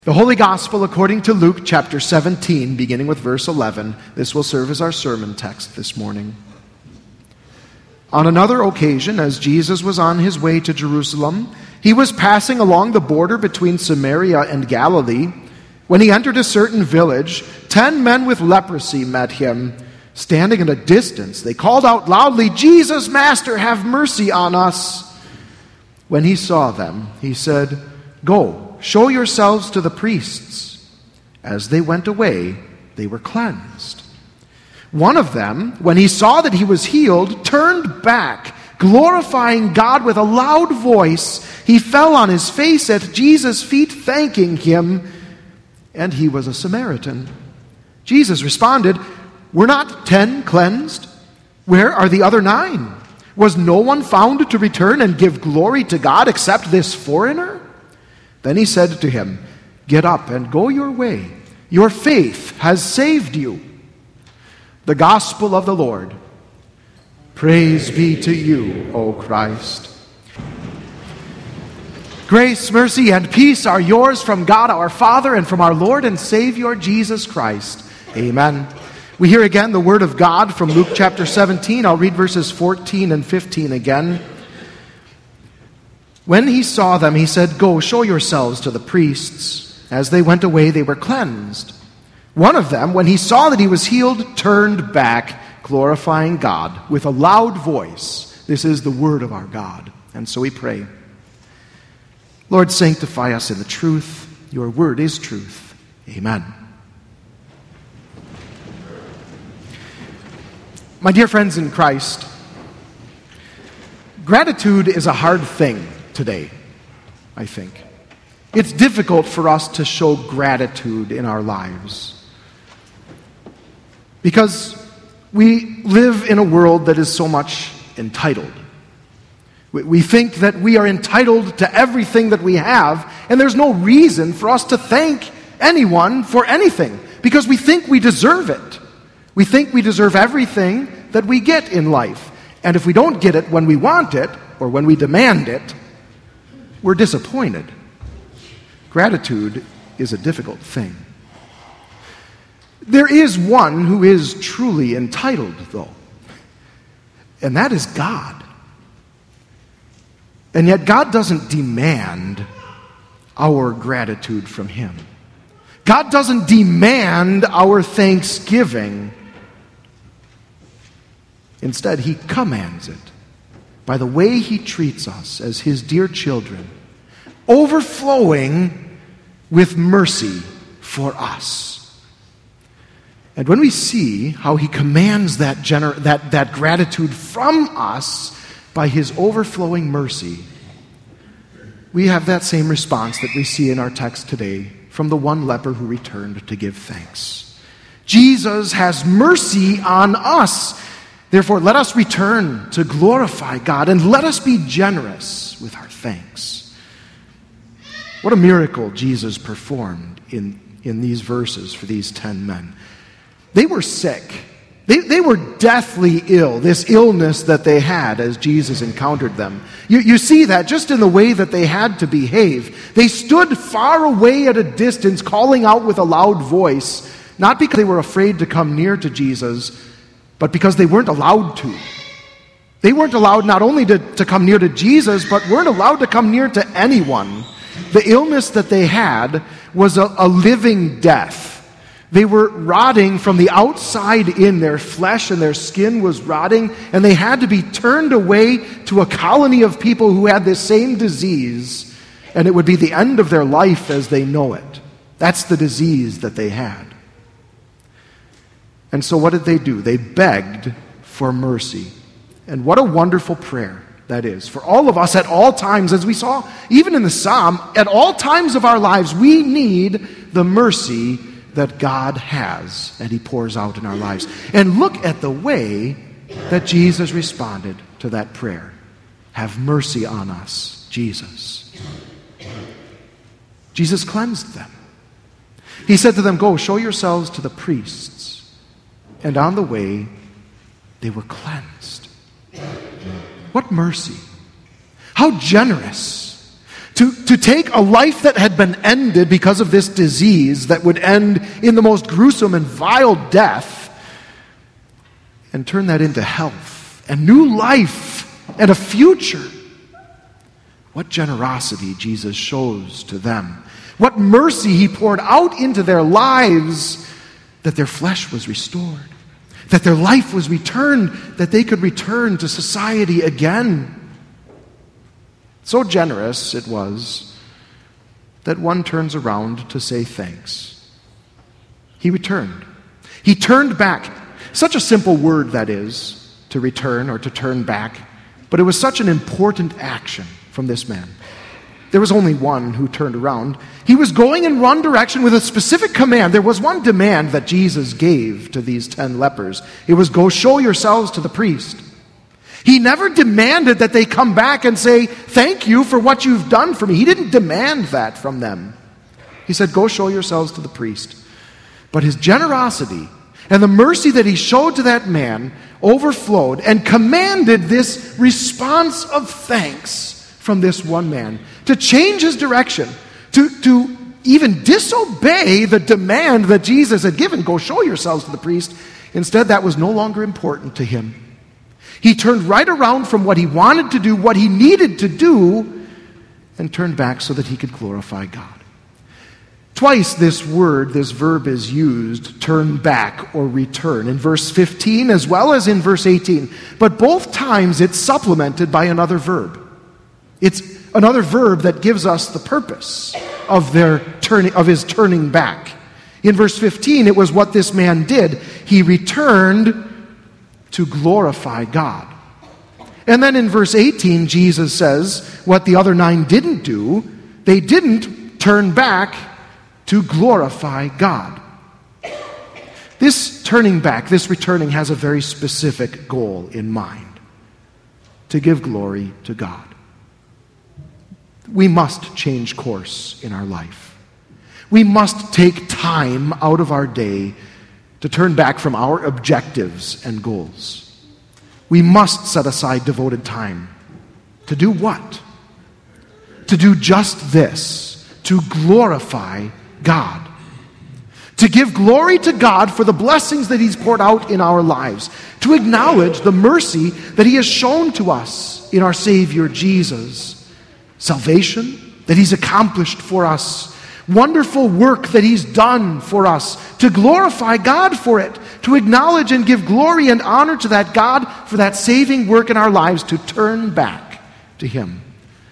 The Holy Gospel according to Luke chapter 17, beginning with verse 11. This will serve as our sermon text this morning. On another occasion, as Jesus was on his way to Jerusalem, he was passing along the border between Samaria and Galilee. When he entered a certain village, 10 men with leprosy met him. Standing at a distance, they called out loudly, "Jesus, Master, have mercy on us." When he saw them, he said, "Go, show yourselves to the priests." As they went away, they were cleansed. One of them, when he saw that he was healed, turned back, glorifying God with a loud voice. He fell on his face at Jesus' feet, thanking him, and he was a Samaritan. Jesus responded, "Were not 10 cleansed? Where are the other 9? Was no one found to return and give glory to God except this foreigner?" Then he said to him, "Get up and go your way. Your faith has saved you." The Gospel of the Lord. Praise be to you, O Christ. Grace, mercy, and peace are yours from God our Father and from our Lord and Savior Jesus Christ. Amen. We hear again the Word of God from Luke chapter 17. I'll read verses 14 and 15 again. When he saw them, he said, "Go, show yourselves to the priests." As they went away, they were cleansed. One of them, when he saw that he was healed, turned back, glorifying God with a loud voice. This is the word of our God. And so we pray. Lord, sanctify us in the truth. Your word is truth. Amen. My dear friends in Christ, gratitude is a hard thing today, I think. It's difficult for us to show gratitude in our lives because we live in a world that is so much entitled. We think that we are entitled to everything that we have, and there's no reason for us to thank anyone for anything because we think we deserve it. We think we deserve everything that we get in life. And if we don't get it when we want it or when we demand it, we're disappointed. Gratitude is a difficult thing. There is one who is truly entitled, though, and that is God. And yet God doesn't demand our gratitude from him. God doesn't demand our thanksgiving. Instead, he commands it by the way he treats us as his dear children, overflowing with mercy for us. And when we see how he commands that gratitude from us by his overflowing mercy, we have that same response that we see in our text today from the one leper who returned to give thanks. Jesus has mercy on us. Therefore, let us return to glorify God and let us be generous with our thanks. What a miracle Jesus performed in these verses for these 10 men. They were sick. They were deathly ill, this illness that they had as Jesus encountered them. You see that just in the way that they had to behave. They stood far away at a distance, calling out with a loud voice, not because they were afraid to come near to Jesus, but because they weren't allowed to. They weren't allowed not only to come near to Jesus, but weren't allowed to come near to anyone. The illness that they had was a living death. They were rotting from the outside in. Their flesh and their skin was rotting, and they had to be turned away to a colony of people who had this same disease, and it would be the end of their life as they know it. That's the disease that they had. And so what did they do? They begged for mercy. And what a wonderful prayer that is. For all of us at all times, as we saw even in the psalm, at all times of our lives, we need the mercy that God has and he pours out in our lives. And look at the way that Jesus responded to that prayer. Have mercy on us, Jesus. Jesus cleansed them. He said to them, "Go, show yourselves to the priests." And on the way, they were cleansed. What mercy. How generous to take a life that had been ended because of this disease that would end in the most gruesome and vile death and turn that into health and new life and a future. What generosity Jesus shows to them. What mercy he poured out into their lives, that their flesh was restored, that their life was returned, that they could return to society again. So generous it was that one turns around to say thanks. He returned. He turned back. Such a simple word that is, to return or to turn back, but it was such an important action from this man. There was only one who turned around. He was going in one direction with a specific command. There was one demand that Jesus gave to these 10 lepers. It was, go show yourselves to the priest. He never demanded that they come back and say, thank you for what you've done for me. He didn't demand that from them. He said, go show yourselves to the priest. But his generosity and the mercy that he showed to that man overflowed and commanded this response of thanks from this one man to change his direction, to even disobey the demand that Jesus had given, go show yourselves to the priest. Instead, that was no longer important to him. He turned right around from what he wanted to do, what he needed to do, and turned back so that he could glorify God. Twice this verb is used, turn back or return, in verse 15 as well as in verse 18. But both times it's supplemented by another verb. It's another verb that gives us the purpose of his turning back. In verse 15, it was what this man did. He returned to glorify God. And then in verse 18, Jesus says what the other 9 didn't do. They didn't turn back to glorify God. This turning back, this returning, has a very specific goal in mind: to give glory to God. We must change course in our life. We must take time out of our day to turn back from our objectives and goals. We must set aside devoted time to do what? To do just this: to glorify God. To give glory to God for the blessings that He's poured out in our lives. To acknowledge the mercy that He has shown to us in our Savior Jesus. Salvation that He's accomplished for us. Wonderful work that He's done for us. To glorify God for it. To acknowledge and give glory and honor to that God for that saving work in our lives. To turn back to Him.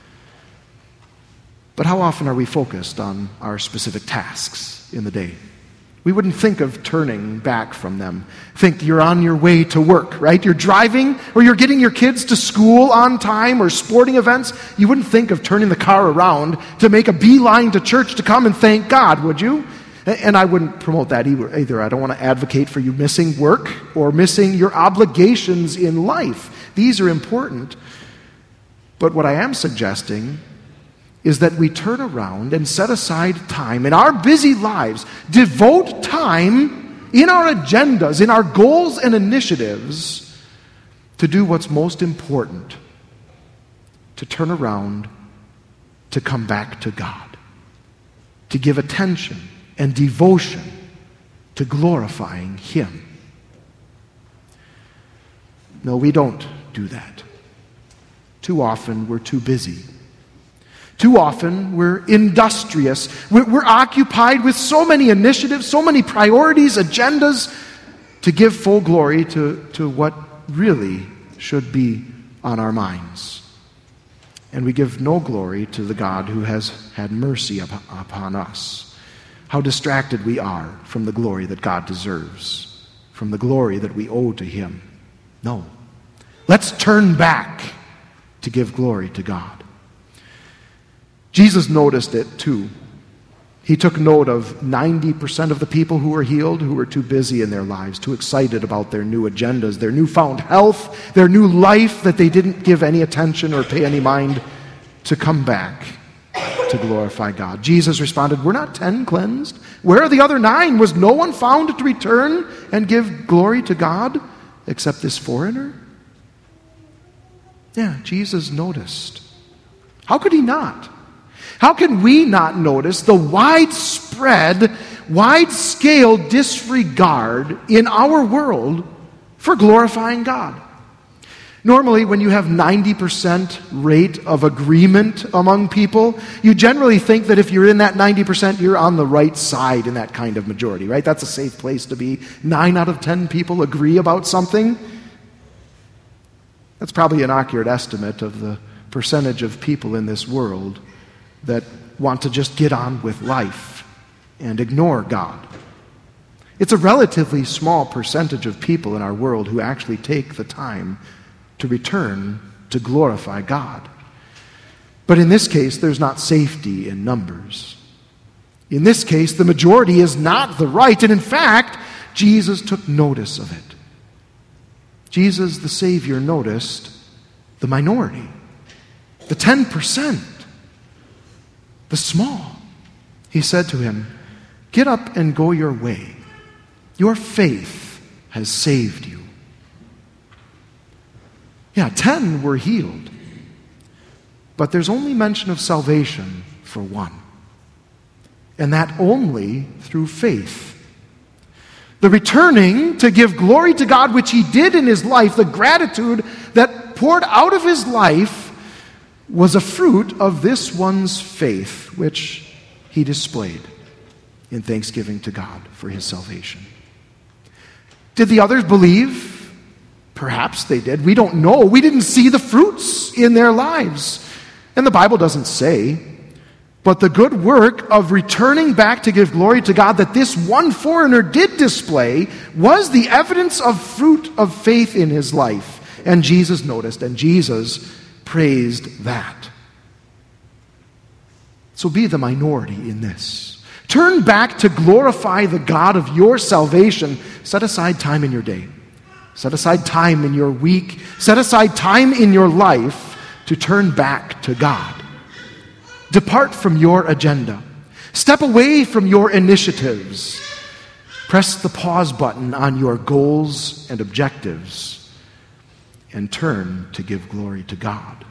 But how often are we focused on our specific tasks in the day? We wouldn't think of turning back from them. Think you're on your way to work, right? You're driving or you're getting your kids to school on time or sporting events. You wouldn't think of turning the car around to make a beeline to church to come and thank God, would you? And I wouldn't promote that either. I don't want to advocate for you missing work or missing your obligations in life. These are important. But what I am suggesting is that we turn around and set aside time in our busy lives, devote time in our agendas, in our goals and initiatives to do what's most important, to turn around, to come back to God, to give attention and devotion to glorifying Him. No, we don't do that. Too often we're too busy. Too often, we're industrious. We're occupied with so many initiatives, so many priorities, agendas, to give full glory to what really should be on our minds. And we give no glory to the God who has had mercy upon us. How distracted we are from the glory that God deserves, from the glory that we owe to Him. No. Let's turn back to give glory to God. Jesus noticed it too. He took note of 90% of the people who were healed who were too busy in their lives, too excited about their new agendas, their newfound health, their new life, that they didn't give any attention or pay any mind to come back to glorify God. Jesus responded, "Were not 10 cleansed? Where are the other 9? Was no one found to return and give glory to God except this foreigner?" Yeah, Jesus noticed. How could He not? How can we not notice the widespread, wide-scale disregard in our world for glorifying God? Normally, when you have 90% rate of agreement among people, you generally think that if you're in that 90%, you're on the right side in that kind of majority, right? That's a safe place to be. 9 out of 10 people agree about something. That's probably an accurate estimate of the percentage of people in this world that want to just get on with life and ignore God. It's a relatively small percentage of people in our world who actually take the time to return to glorify God. But in this case, there's not safety in numbers. In this case, the majority is not the right, and in fact, Jesus took notice of it. Jesus, the Savior, noticed the minority, the 10%, the small. He said to him, "Get up and go your way. Your faith has saved you." Yeah, 10 were healed. But there's only mention of salvation for 1. And that only through faith. The returning to give glory to God, which he did in his life, the gratitude that poured out of his life, was a fruit of this one's faith, which he displayed in thanksgiving to God for his salvation. Did the others believe? Perhaps they did. We don't know. We didn't see the fruits in their lives. And the Bible doesn't say. But the good work of returning back to give glory to God that this one foreigner did display was the evidence of fruit of faith in his life. And Jesus noticed, and Jesus praised that. So be the minority in this. Turn back to glorify the God of your salvation. Set aside time in your day. Set aside time in your week. Set aside time in your life to turn back to God. Depart from your agenda. Step away from your initiatives. Press the pause button on your goals and objectives and turn to give glory to God.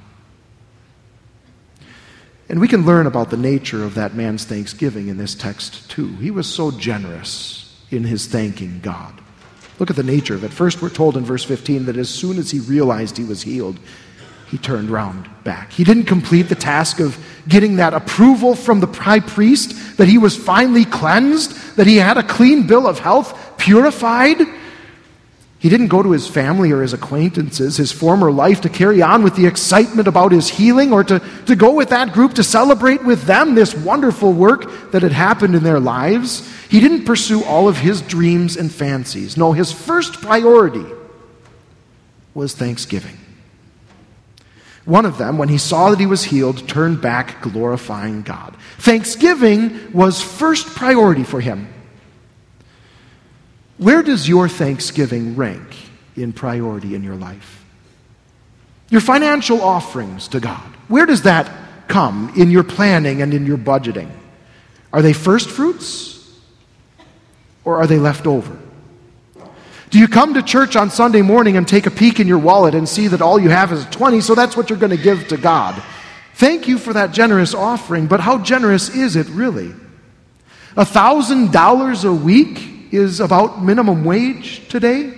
And we can learn about the nature of that man's thanksgiving in this text too. He was so generous in his thanking God. Look at the nature of it. First, we're told in verse 15 that as soon as he realized he was healed, he turned round back. He didn't complete the task of getting that approval from the high priest that he was finally cleansed, that he had a clean bill of health, purified. He didn't go to his family or his acquaintances, his former life, to carry on with the excitement about his healing or to go with that group to celebrate with them this wonderful work that had happened in their lives. He didn't pursue all of his dreams and fancies. No, his first priority was thanksgiving. One of them, when he saw that he was healed, turned back glorifying God. Thanksgiving was first priority for him. Where does your thanksgiving rank in priority in your life? Your financial offerings to God, where does that come in your planning and in your budgeting? Are they first fruits or are they left over? Do you come to church on Sunday morning and take a peek in your wallet and see that all you have is 20, so that's what you're going to give to God? Thank you for that generous offering, but how generous is it really? $1,000 a week is about minimum wage today.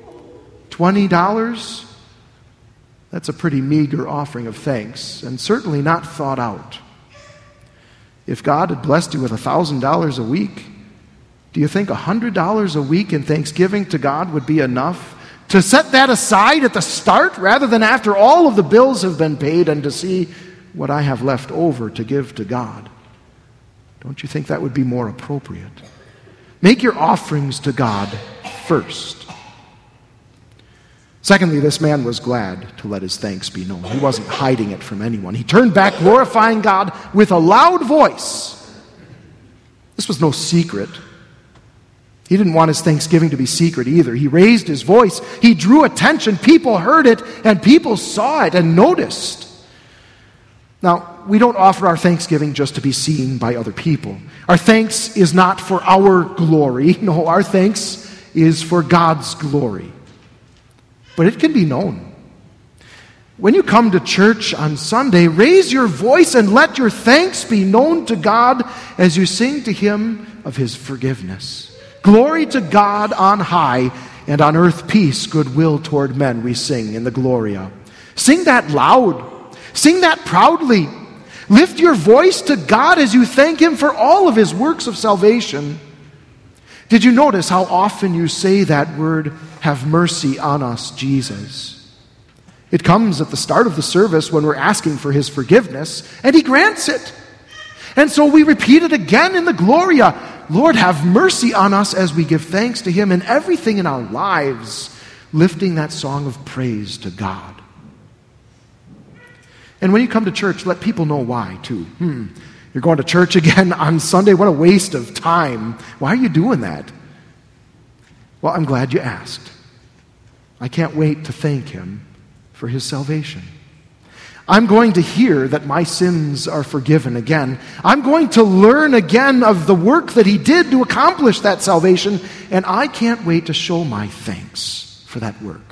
$20, that's a pretty meager offering of thanks, and certainly not thought out. If God had blessed you with $1,000 a week, do you think $100 a week in thanksgiving to God would be enough to set that aside at the start rather than after all of the bills have been paid and to see what I have left over to give to God? Don't you think that would be more appropriate? Make your offerings to God first. Secondly, this man was glad to let his thanks be known. He wasn't hiding it from anyone. He turned back, glorifying God with a loud voice. This was no secret. He didn't want his thanksgiving to be secret either. He raised his voice. He drew attention. People heard it, and people saw it and noticed. Now, we don't offer our thanksgiving just to be seen by other people. Our thanks is not for our glory. No, our thanks is for God's glory. But it can be known. When you come to church on Sunday, raise your voice and let your thanks be known to God as you sing to Him of His forgiveness. Glory to God on high, and on earth peace, goodwill toward men, we sing in the Gloria. Sing that loud. Sing that proudly. Lift your voice to God as you thank Him for all of His works of salvation. Did you notice how often you say that word, have mercy on us, Jesus? It comes at the start of the service when we're asking for His forgiveness, and He grants it. And so we repeat it again in the Gloria. Lord, have mercy on us as we give thanks to Him in everything in our lives, lifting that song of praise to God. And when you come to church, let people know why, too. You're going to church again on Sunday? What a waste of time. Why are you doing that? Well, I'm glad you asked. I can't wait to thank Him for His salvation. I'm going to hear that my sins are forgiven again. I'm going to learn again of the work that He did to accomplish that salvation, and I can't wait to show my thanks for that work.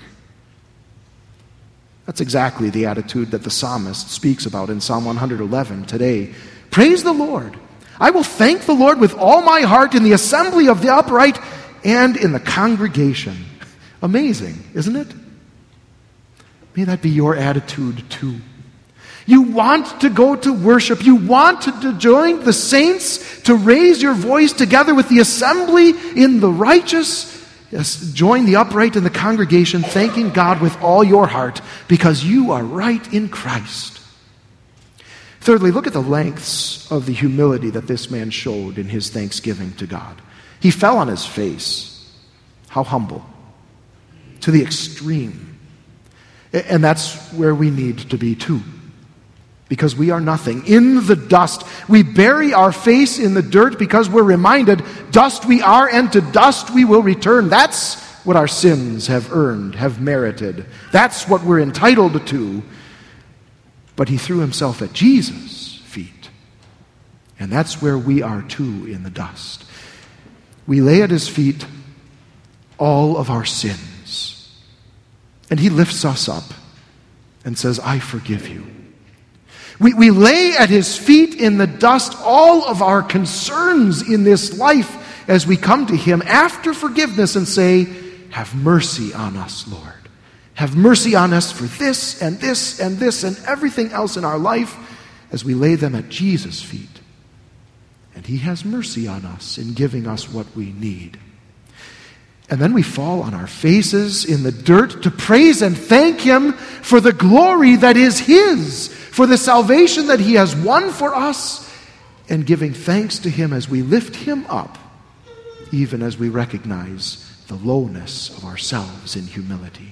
That's exactly the attitude that the psalmist speaks about in Psalm 111 today. Praise the Lord. I will thank the Lord with all my heart in the assembly of the upright and in the congregation. Amazing, isn't it? May that be your attitude too. You want to go to worship. You want to join the saints, to raise your voice together with the assembly in the righteous. Yes, join the upright in the congregation, thanking God with all your heart because you are right in Christ. Thirdly, look at the lengths of the humility that this man showed in his thanksgiving to God. He fell on his face. How humble. To the extreme. And that's where we need to be too. Because we are nothing. In the dust. We bury our face in the dirt because we're reminded, dust we are and to dust we will return. That's what our sins have earned, have merited. That's what we're entitled to. But He threw Himself at Jesus' feet. And that's where we are too, in the dust. We lay at His feet all of our sins. And He lifts us up and says, I forgive you. We lay at His feet in the dust all of our concerns in this life as we come to Him after forgiveness and say, have mercy on us, Lord. Have mercy on us for this and this and this and everything else in our life as we lay them at Jesus' feet. And He has mercy on us in giving us what we need. And then we fall on our faces in the dirt to praise and thank Him for the glory that is His, for the salvation that He has won for us, and giving thanks to Him as we lift Him up, even as we recognize the lowness of ourselves in humility.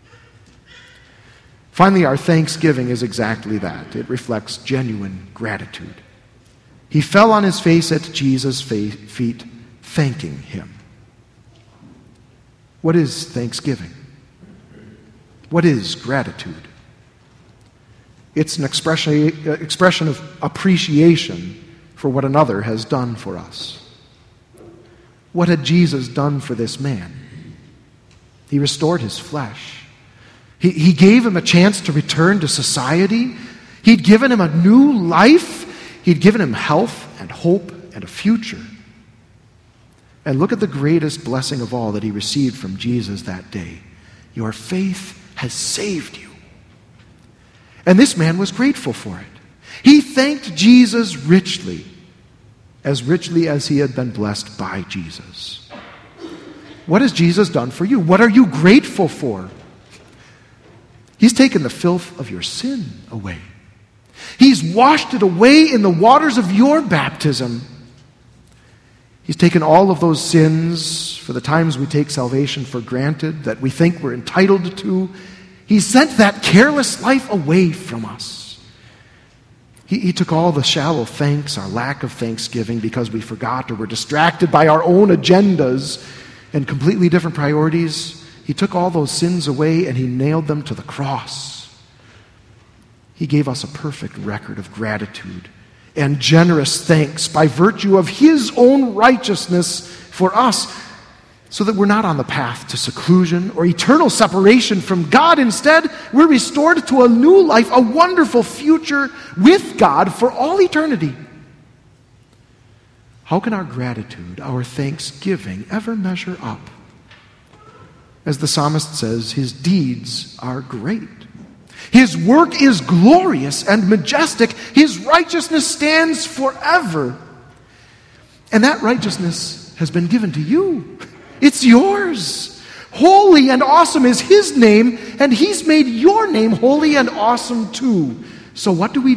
Finally, our thanksgiving is exactly that. It reflects genuine gratitude. He fell on his face at Jesus' feet, thanking Him. What is thanksgiving? What is gratitude? It's an expression of appreciation for what another has done for us. What had Jesus done for this man? He restored his flesh. He gave him a chance to return to society. He'd given him a new life. He'd given him health and hope and a future. And look at the greatest blessing of all that he received from Jesus that day. Your faith has saved you. And this man was grateful for it. He thanked Jesus richly as he had been blessed by Jesus. What has Jesus done for you? What are you grateful for? He's taken the filth of your sin away. He's washed it away in the waters of your baptism. He's taken all of those sins for the times we take salvation for granted, that we think we're entitled to. He sent that careless life away from us. He took all the shallow thanks, our lack of thanksgiving because we forgot or were distracted by our own agendas and completely different priorities. He took all those sins away and He nailed them to the cross. He gave us a perfect record of gratitude and generous thanks by virtue of His own righteousness for us. so that we're not on the path to seclusion or eternal separation from God. Instead, we're restored to a new life, a wonderful future with God for all eternity. How can our gratitude, our thanksgiving, ever measure up? As the psalmist says, his deeds are great. His work is glorious and majestic. His righteousness stands forever. And that righteousness has been given to you. It's yours. Holy and awesome is his name, and he's made your name holy and awesome too. So what do?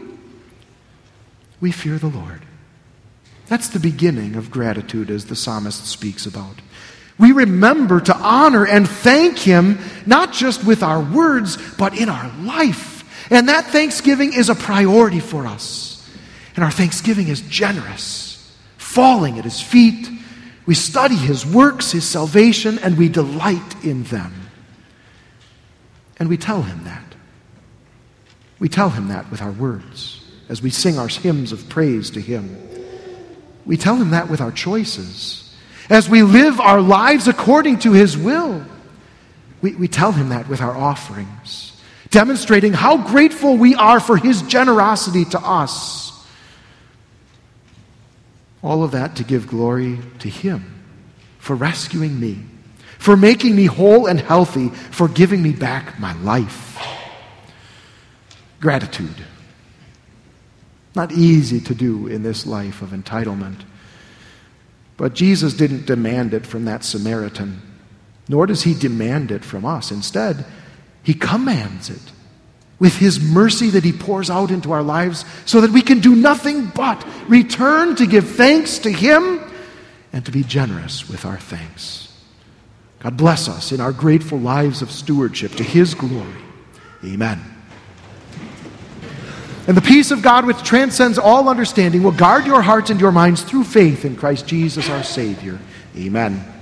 We fear the Lord. That's the beginning of gratitude, as the psalmist speaks about. We remember to honor and thank him, not just with our words, but in our life. And that thanksgiving is a priority for us. And our thanksgiving is generous, falling at his feet. We study his works, his salvation, and we delight in them. And we tell him that. We tell him that with our words, as we sing our hymns of praise to him. We tell him that with our choices, as we live our lives according to his will. We tell him that with our offerings, demonstrating how grateful we are for his generosity to us. All of that to give glory to him for rescuing me, for making me whole and healthy, for giving me back my life. Gratitude. Not easy to do in this life of entitlement. But Jesus didn't demand it from that Samaritan, nor does he demand it from us. Instead, he commands it with his mercy that he pours out into our lives so that we can do nothing but return to give thanks to him and to be generous with our thanks. God bless us in our grateful lives of stewardship to his glory. Amen. And the peace of God, which transcends all understanding, will guard your hearts and your minds through faith in Christ Jesus our Savior. Amen.